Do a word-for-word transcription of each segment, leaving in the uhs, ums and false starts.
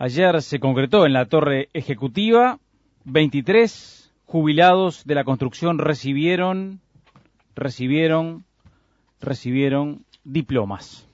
Ayer se concretó en la Torre Ejecutiva, veintitrés jubilados de la construcción recibieron, recibieron, recibieron diplomas.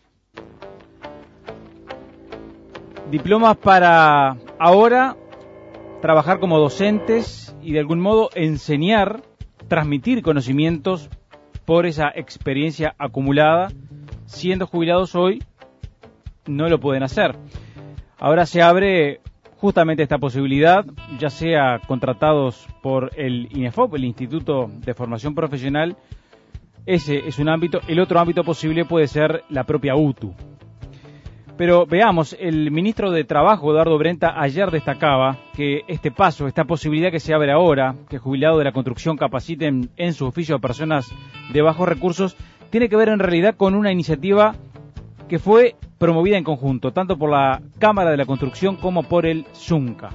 Diplomas para ahora trabajar como docentes y de algún modo enseñar, transmitir conocimientos por esa experiencia acumulada. Siendo jubilados hoy, no lo pueden hacer. Ahora se abre justamente esta posibilidad, ya sea contratados por el INEFOP, el Instituto de Formación Profesional. Ese es un ámbito. El otro ámbito posible puede ser la propia U T U. Pero veamos, el ministro de Trabajo, Eduardo Brenta, ayer destacaba que este paso, esta posibilidad que se abre ahora, que jubilados de la construcción capaciten en su oficio a personas de bajos recursos, tiene que ver en realidad con una iniciativa que fue promovida en conjunto, tanto por la Cámara de la Construcción como por el ZUNCA.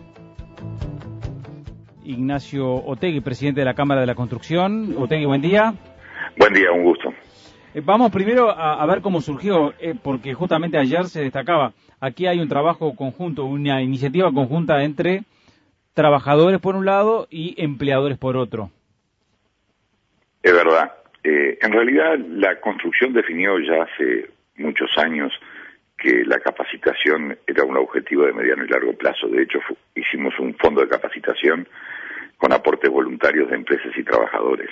Ignacio Otegui, presidente de la Cámara de la Construcción. Otegui, buen día. Buen día, un gusto. Eh, vamos primero a, a ver cómo surgió, eh, porque justamente ayer se destacaba, aquí hay un trabajo conjunto, una iniciativa conjunta entre trabajadores por un lado y empleadores por otro. Es verdad. Eh, en realidad la construcción definió ya hace muchos años que la capacitación era un objetivo de mediano y largo plazo. De hecho, hicimos un fondo de capacitación con aportes voluntarios de empresas y trabajadores.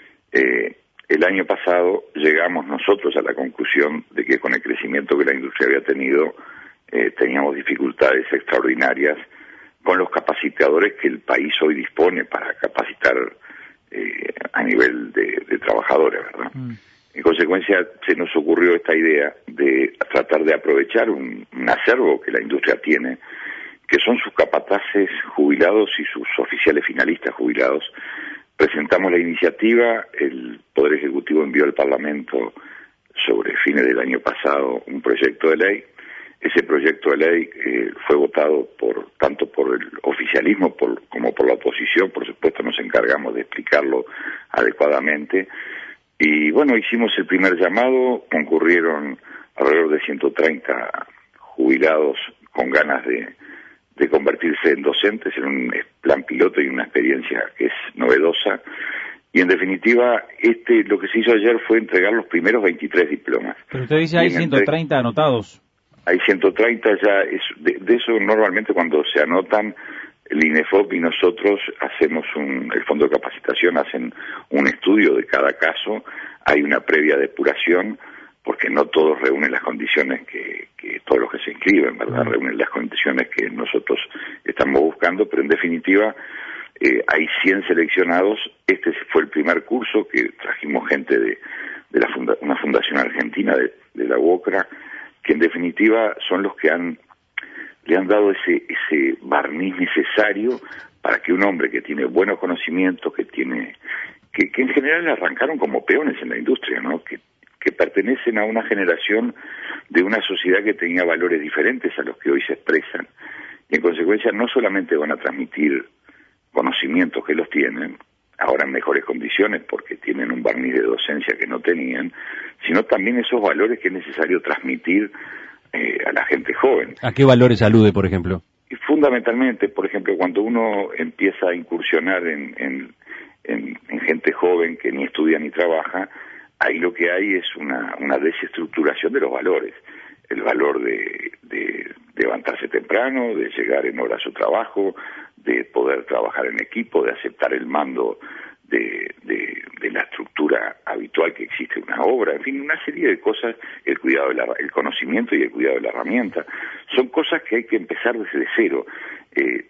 Eh, el año pasado llegamos nosotros a la conclusión de que con el crecimiento que la industria había tenido, eh, teníamos dificultades extraordinarias con los capacitadores que el país hoy dispone para capacitar eh, a nivel de, de trabajadores, ¿verdad? Mm. En consecuencia, se nos ocurrió esta idea de tratar de aprovechar un, un acervo que la industria tiene, que son sus capataces jubilados y sus oficiales finalistas jubilados. Presentamos la iniciativa, el Poder Ejecutivo envió al Parlamento sobre fines del año pasado un proyecto de ley. Ese proyecto de ley eh, fue votado por tanto por el oficialismo por, como por la oposición. Por supuesto, nos encargamos de explicarlo adecuadamente. Y bueno, hicimos el primer llamado, concurrieron alrededor de ciento treinta jubilados con ganas de, de convertirse en docentes en un plan piloto y una experiencia que es novedosa. Y en definitiva, este lo que se hizo ayer fue entregar los primeros veintitrés diplomas. Pero usted dice hay ciento treinta anotados. Hay ciento treinta ya, es, de, de eso normalmente cuando se anotan, el INEFOP y nosotros hacemos un, el Fondo de Capacitación hacen un estudio de cada caso, hay una previa depuración, porque no todos reúnen las condiciones que, que todos los que se inscriben, ¿verdad? Reúnen las condiciones que nosotros estamos buscando, pero en definitiva eh, hay cien seleccionados. Este fue el primer curso que trajimos gente de, de la funda, una fundación argentina de, de la UOCRA, que en definitiva son los que han le han dado ese ese barniz necesario para que un hombre que tiene buenos conocimientos, que tiene que, que en general arrancaron como peones en la industria, ¿no? Que, que pertenecen a una generación de una sociedad que tenía valores diferentes a los que hoy se expresan. Y en consecuencia no solamente van a transmitir conocimientos que los tienen, ahora en mejores condiciones porque tienen un barniz de docencia que no tenían, sino también esos valores que es necesario transmitir Eh, a la gente joven. ¿A qué valores alude, por ejemplo? Y fundamentalmente, por ejemplo, cuando uno empieza a incursionar en, en, en, en gente joven que ni estudia ni trabaja, ahí lo que hay es una, una desestructuración de los valores. El valor de, de, de levantarse temprano, de llegar en hora a su trabajo, de poder trabajar en equipo, de aceptar el mando De, de, de la estructura habitual que existe en una obra, en fin, una serie de cosas, el cuidado de la, el conocimiento y el cuidado de la herramienta, son cosas que hay que empezar desde cero, eh,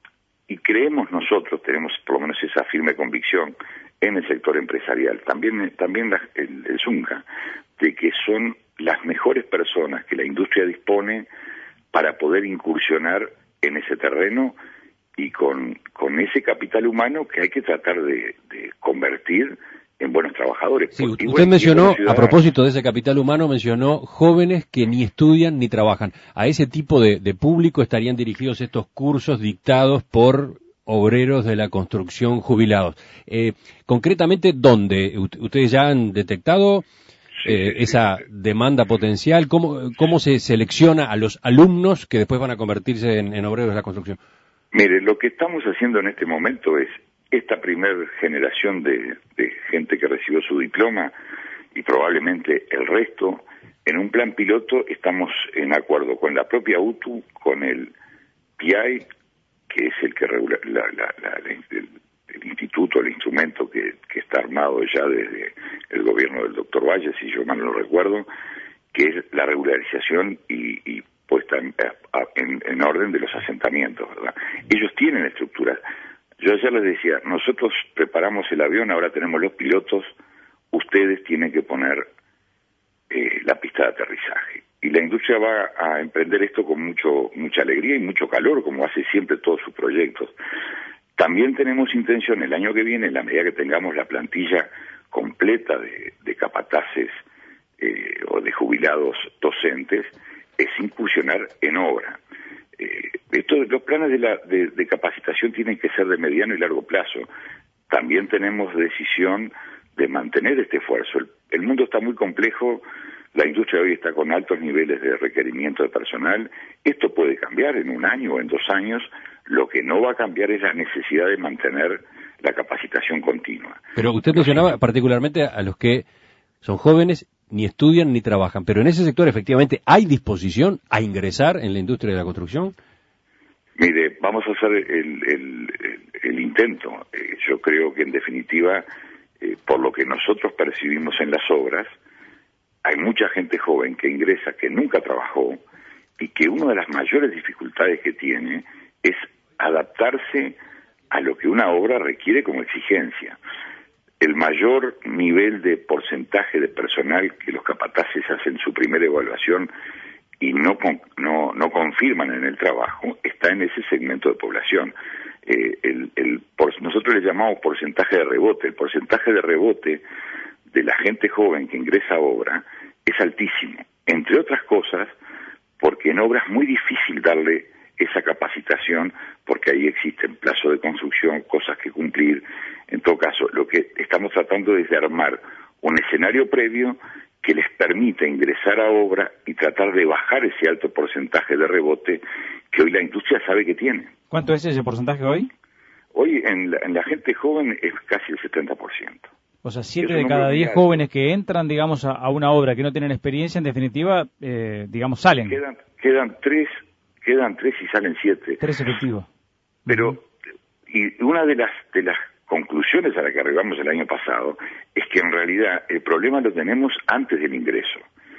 y creemos nosotros, tenemos por lo menos esa firme convicción en el sector empresarial, también, también la, el, el ZUNCA, de que son las mejores personas que la industria dispone para poder incursionar en ese terreno y con, con ese capital humano que hay que tratar de, de convertir en buenos trabajadores. Sí, usted bueno, mencionó, a propósito de ese capital humano, mencionó jóvenes que ni estudian ni trabajan. ¿A ese tipo de, de público estarían dirigidos estos cursos dictados por obreros de la construcción jubilados? Eh, concretamente, ¿dónde? ¿Ustedes ya han detectado eh, esa demanda potencial? ¿Cómo, cómo se selecciona a los alumnos que después van a convertirse en, en obreros de la construcción? Mire, lo que estamos haciendo en este momento es esta primera generación de, de gente que recibió su diploma y probablemente el resto, en un plan piloto estamos en acuerdo con la propia U T U, con el P I, que es el que regula la, la, la, la, el, el instituto, el instrumento que, que está armado ya desde el gobierno del doctor Valle, si yo mal no recuerdo, que es la regularización y, y puesta en, en, en orden de los asentamientos, ¿verdad? Ellos tienen estructuras. Yo ayer les decía, nosotros preparamos el avión, ahora tenemos los pilotos, ustedes tienen que poner eh, la pista de aterrizaje. Y la industria va a emprender esto con mucho mucha alegría y mucho calor, como hace siempre todos sus proyectos. También tenemos intención el año que viene, en la medida que tengamos la plantilla completa de, de capataces eh, o de jubilados docentes, es incursionar en obra. Eh, esto, los planes de, la, de, de capacitación tienen que ser de mediano y largo plazo. También tenemos decisión de mantener este esfuerzo. El, el mundo está muy complejo, la industria hoy está con altos niveles de requerimiento de personal. Esto puede cambiar en un año o en dos años. Lo que no va a cambiar es la necesidad de mantener la capacitación continua. Pero usted mencionaba particularmente a los que son jóvenes, ni estudian ni trabajan, pero en ese sector efectivamente hay disposición a ingresar en la industria de la construcción. Mire, vamos a hacer el, el, el, el intento. Eh, yo creo que en definitiva, eh, por lo que nosotros percibimos en las obras, hay mucha gente joven que ingresa que nunca trabajó y que una de las mayores dificultades que tiene es adaptarse a lo que una obra requiere como exigencia. El mayor nivel de porcentaje de personal que los capataces hacen su primera evaluación y no no no confirman en el trabajo está en ese segmento de población. Eh, el, el por, nosotros le llamamos porcentaje de rebote. El porcentaje de rebote de la gente joven que ingresa a obra es altísimo, entre otras cosas porque en obra es muy difícil darle esa capacitación porque ahí existen plazos de construcción, cosas que cumplir. En todo caso, lo que estamos tratando es de armar un escenario previo que les permita ingresar a obra y tratar de bajar ese alto porcentaje de rebote que hoy la industria sabe que tiene. ¿Cuánto es ese porcentaje hoy? Hoy en la, en la gente joven es casi el setenta por ciento. O sea, siete de cada diez jóvenes que entran, digamos, a, a una obra que no tienen experiencia, en definitiva, eh, digamos, salen. Quedan, quedan tres, quedan tres y salen siete. Tres efectivos. Pero, uh-huh. y una de las, de las conclusiones a las que arribamos el año pasado es que en realidad el problema lo tenemos antes del ingreso.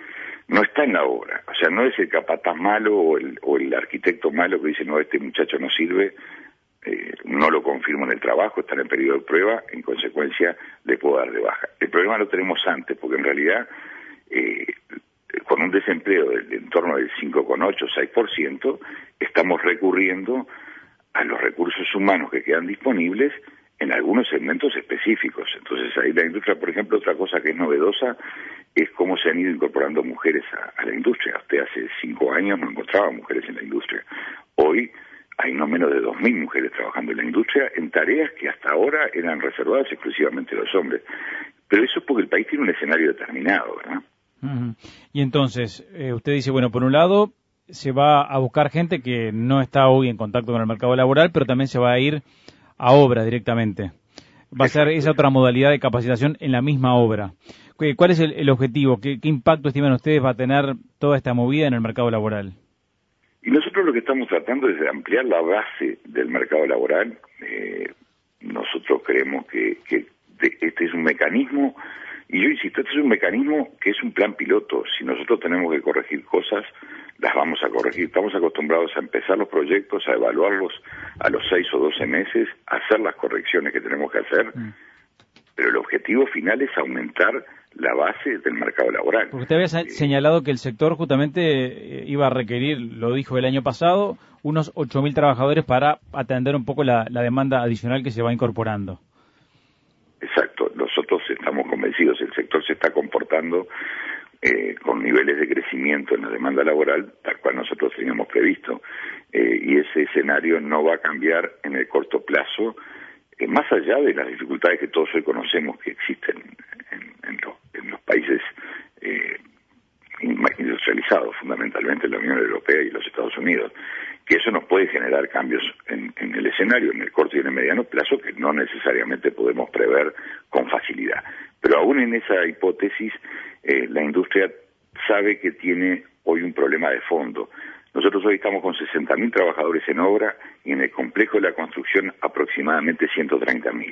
No está en la obra. O sea, no es el capataz malo o el, o el arquitecto malo que dice, no, este muchacho no sirve, eh, no lo confirmo en el trabajo, está en periodo de prueba, en consecuencia le puedo dar de baja. El problema lo tenemos antes, porque en realidad eh, con un desempleo del en torno del cinco coma ocho, seis por ciento, estamos recurriendo a los recursos humanos que quedan disponibles en algunos segmentos específicos. Entonces ahí la industria, por ejemplo, otra cosa que es novedosa es cómo se han ido incorporando mujeres a, a la industria. Usted hace cinco años no encontraba mujeres en la industria. Hoy hay no menos de dos mil mujeres trabajando en la industria en tareas que hasta ahora eran reservadas exclusivamente a los hombres. Pero eso es porque el país tiene un escenario determinado, ¿verdad? Uh-huh. Y entonces, eh, usted dice, bueno, por un lado se va a buscar gente que no está hoy en contacto con el mercado laboral, pero también se va a ir a obra directamente. Va a ser esa otra modalidad de capacitación en la misma obra. ¿Cuál es el, el objetivo? ¿Qué, ¿Qué impacto estiman ustedes va a tener toda esta movida en el mercado laboral? Y nosotros lo que estamos tratando es de ampliar la base del mercado laboral. Eh, nosotros creemos que, que de, este es un mecanismo, y yo insisto, este es un mecanismo que es un plan piloto. Si nosotros tenemos que corregir cosas, las vamos a corregir. Estamos acostumbrados a empezar los proyectos, a evaluarlos a los seis o doce meses, a hacer las correcciones que tenemos que hacer, mm. pero el objetivo final es aumentar la base del mercado laboral. Porque usted había eh, señalado que el sector justamente iba a requerir, lo dijo el año pasado, unos ocho mil trabajadores para atender un poco la, la demanda adicional que se va incorporando. Exacto, nosotros estamos convencidos, el sector se está comportando eh, con niveles de crecimiento en la demanda laboral, tal cual nosotros teníamos previsto, eh, y ese escenario no va a cambiar en el corto plazo, eh, más allá de las dificultades que todos hoy conocemos que existen en, en, los, en los países fundamentalmente la Unión Europea y los Estados Unidos, que eso nos puede generar cambios en, en el escenario, en el corto y en el mediano plazo, que no necesariamente podemos prever con facilidad. Pero aún en esa hipótesis, eh, la industria sabe que tiene hoy un problema de fondo. Nosotros hoy estamos con sesenta mil trabajadores en obra y en el complejo de la construcción aproximadamente ciento treinta mil.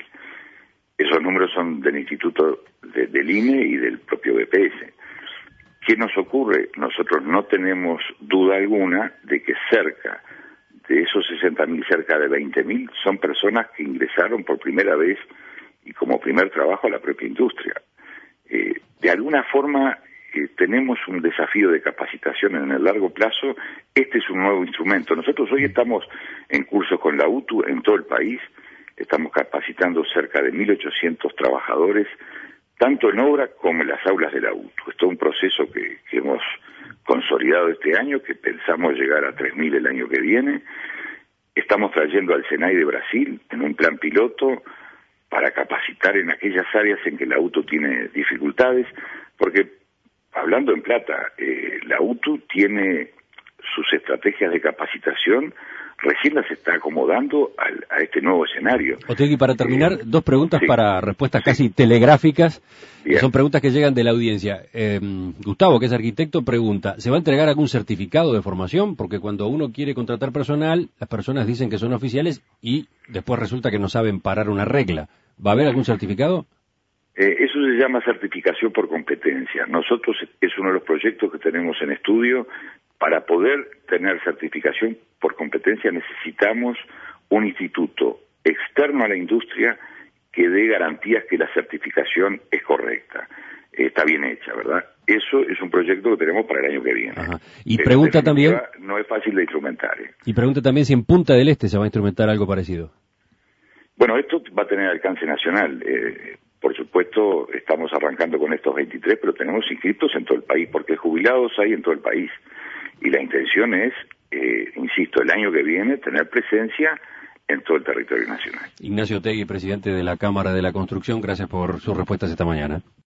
Esos números son del Instituto de, del I N E y del propio B P S. ¿Qué nos ocurre? Nosotros no tenemos duda alguna de que cerca de esos sesenta mil, cerca de veinte mil, son personas que ingresaron por primera vez y como primer trabajo a la propia industria. Eh, de alguna forma eh, tenemos un desafío de capacitación en el largo plazo. Este es un nuevo instrumento. Nosotros hoy estamos en cursos con la U T U en todo el país. Estamos capacitando cerca de mil ochocientos trabajadores, tanto en obra como en las aulas de la U T U. Es todo un proceso que, que hemos consolidado este año, que pensamos llegar a tres mil el año que viene. Estamos trayendo al SENAI de Brasil en un plan piloto para capacitar en aquellas áreas en que la U T U tiene dificultades, porque, hablando en plata, eh, la U T U tiene sus estrategias de capacitación, recién las está acomodando al, a este nuevo escenario. Otegui, para terminar, eh, dos preguntas sí, para respuestas sí. casi telegráficas, que son preguntas que llegan de la audiencia. Eh, Gustavo, que es arquitecto, pregunta, ¿se va a entregar algún certificado de formación? Porque cuando uno quiere contratar personal, las personas dicen que son oficiales y después resulta que no saben parar una regla. ¿Va a haber algún certificado? Eh, eso se llama certificación por competencia. Nosotros es uno de los proyectos que tenemos en estudio. Para poder tener certificación por competencia necesitamos un instituto externo a la industria que dé garantías que la certificación es correcta, eh, está bien hecha, ¿verdad? Eso es un proyecto que tenemos para el año que viene. Ajá. Y Pero pregunta también... No es fácil de instrumentar. ¿eh? Y pregunta también si en Punta del Este se va a instrumentar algo parecido. Bueno, esto va a tener alcance nacional. Eh, por supuesto, estamos arrancando con estos veintitrés, pero tenemos inscritos en todo el país, porque jubilados hay en todo el país. Y la intención es, eh, insisto, el año que viene tener presencia en todo el territorio nacional. Ignacio Otegui, presidente de la Cámara de la Construcción, gracias por sus respuestas esta mañana.